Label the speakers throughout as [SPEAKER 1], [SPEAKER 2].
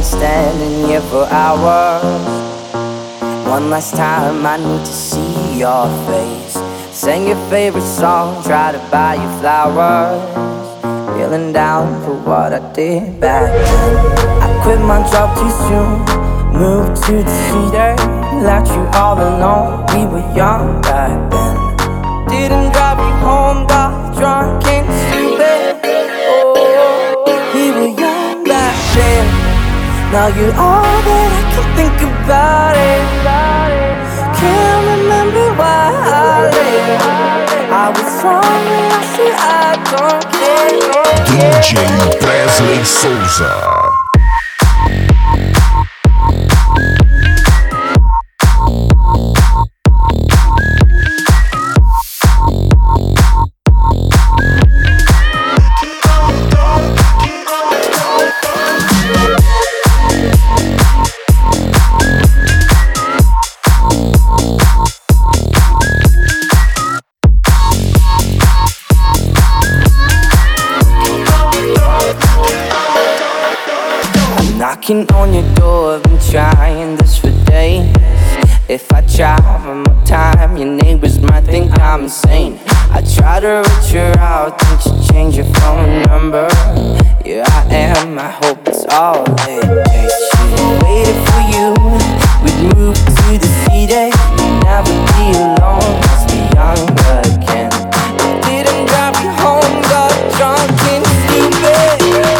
[SPEAKER 1] been standing here for hours. One last time I need to see your face. Sing your favorite song, try to buy you flowers. Feeling down for what I did back then. I quit my job too soon, moved to the city, left you all alone. We were young back then. Didn't drive you home, got drunk and stupid. Oh, we were young back then. Now you're all that I can think about it. Can't remember why I left. I was wrong when I said I don't care.
[SPEAKER 2] DJ Presley Souza.
[SPEAKER 1] Knocking on your door, I've been trying this for days. If I try one more time, your neighbors might think I'm insane. I try to reach her out, think you change your phone number. Here I am, I hope it's all it takes. She waited for you, we'd move to the city. We'd never be alone, let's be young again. Didn't drive you home, got drunk and stupid.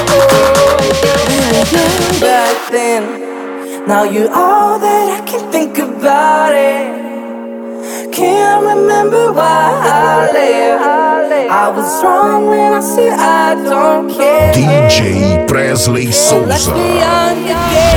[SPEAKER 1] Back then, now you're all that I can think about it. Can't remember why I left. I was wrong when I said I don't care.
[SPEAKER 2] DJ Presley
[SPEAKER 1] Let's
[SPEAKER 2] Souza.
[SPEAKER 1] be young again.